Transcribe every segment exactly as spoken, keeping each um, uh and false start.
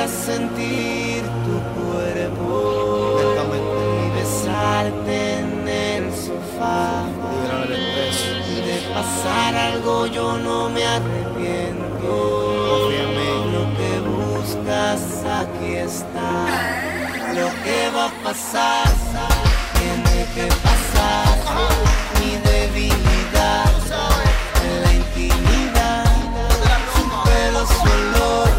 Quisiera sentir tu cuerpo y besarte en el sofá. Y de pasar algo yo no me arrepiento. Lo que buscas aquí está. Lo que va a pasar tiene que pasar. Mi debilidad en la intimidad, su pelo, su olor,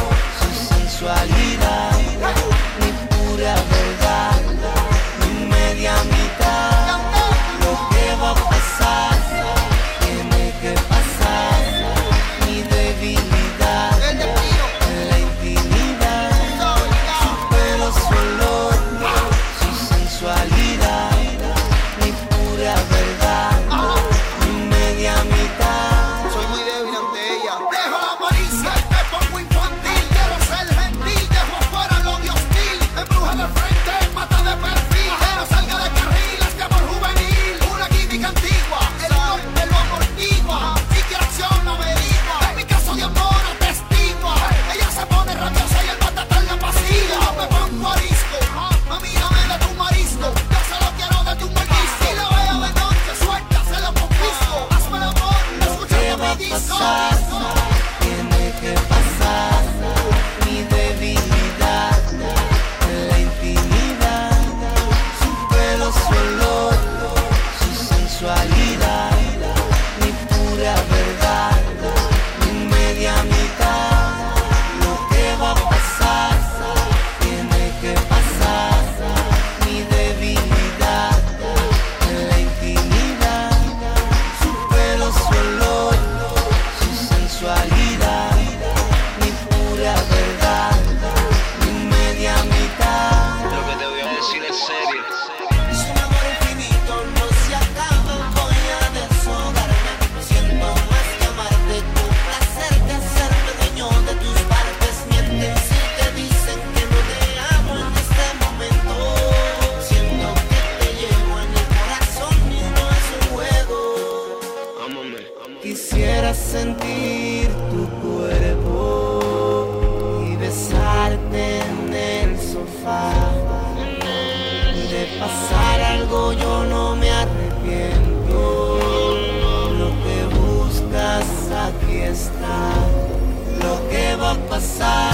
su sensualidad, mi pura verdad, mi media mitad. Lo que va a pasar tiene que pasar. Mi debilidad en la intimidad, su pelo, su olor, su sensualidad, mi pura verdad, mi media mitad. Soy muy débil ante ella. Dejo la malicia, me pongo infantil. Quiero ser gentil, dejo fuera lo de hostil. Embruja de frente, mata de perfil. Que no salga de carril, este amor juvenil. Una química antigua, el norte lo amortigua. Si quiere acción no me diga. En mi caso de amor atestigua. Ella se pone rabiosa y el batata en la pastilla. Yo me pongo arisco, mami dame de tu marisco. Yo solo quiero de tu mordisco. Si lo veo de noche, suelta, se lo confisco. Hazme el amor, escúchame mi disco. Tiene que pasar. Mi debilidad en la intimidad, su pelo, su olor, su sensualidad, mi pura verdad, mi media mitad. Lo que va a pasar tiene que pasar. Mi debilidad en la intimidad, su pelo, su olor, su sensualidad, mi pura verdad, mi media mitad. Lo que te voy a decir es serio. Es un amor infinito, no se acaba. Voy a deshogarme. Siento más que amarte, tu placer de hacerme dueño de tus partes. Mienten si te dicen que no te amo en este momento. Siento que te llevo en el corazón y no es un juego. Ámame, ámame. Quisiera sentir tu cuerpo y besarte en el sofá. De pasar algo yo no me arrepiento. Lo que buscas aquí está. Lo que va a pasar